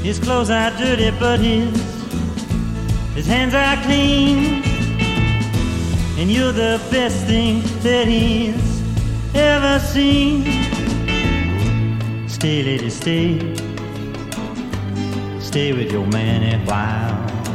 His clothes are dirty, but his hands are clean. And you're the best thing that he's ever seen. Stay, lady, stay. Stay with your man a while.